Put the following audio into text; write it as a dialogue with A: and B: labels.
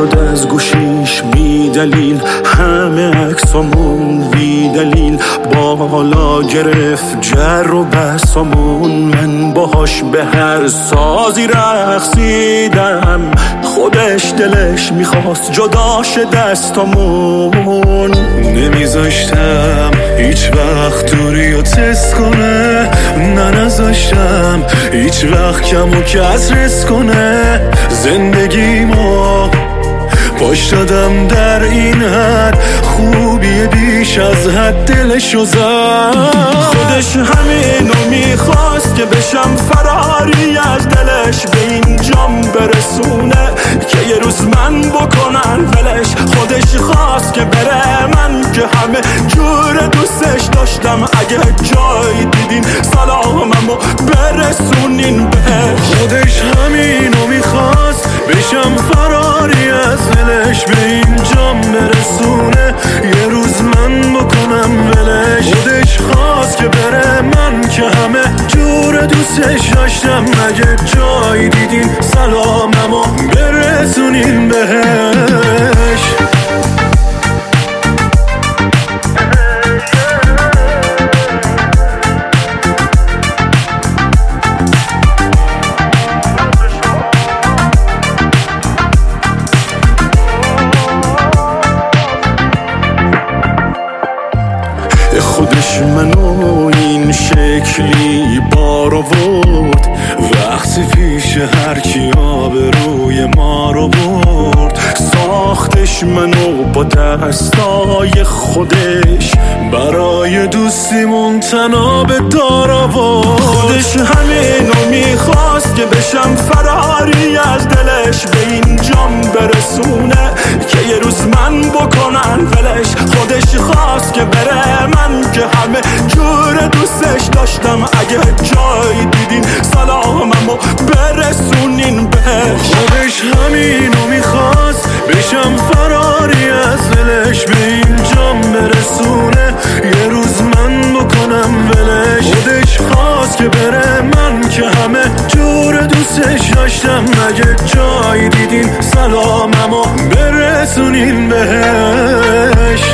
A: شد از گوشیش بی دلیل، همه عکسامون بی دلیل بالا گرفت جر و بسامون. من باهاش به هر سازی رقصیدم، خودش دلش میخواست جداش دستامون. نمیذاشتم هیچ وقت دوری رو تست کنه، نه نذاشتم هیچ وقت کم و کسرس کنه. زندگیمو پاش دادم در این حد، خوبی بیش از حد دلشو زد. خودش همینو میخواست که بشم فراری از دلش، به این جام برسونه که یه روز من بکنن ولش. خودش خواست که بره، من که همه جور دوستش داشتم. اگه جای دیدین سلاممو برسونین بهش. خودش همینو میخواست بشم فراری از دلش، به این جام برسونه یه روز من بکنم ولش. خودش خواست که بره، من که همه جور دوستش داشتم. اگه جایی دیدین سلاممو برسونین بهش. خودش منو این شکلی بار آورد، وقتی پیش هر کی آبروی ما رو برد. ساختش منو با دستای خودش، برای دوستیمون تناب دار آورد. خودش همینو میخواست که بشم فراری از دلش، به این جام برسونه که یه روز من بکنن ولش. خودش خواست که بره، من که همه جور دوستش داشتم. اگه جایی دیدین سلاممو برسونین بهش. خودش همینو میخواست بشم فراری از دلش، به این جام برسونه یه روز من بکنم ولش. خودش خواست که بره، من که همه جور دوستش داشتم. اگه جایی دیدین سلاممو برسونین بهش.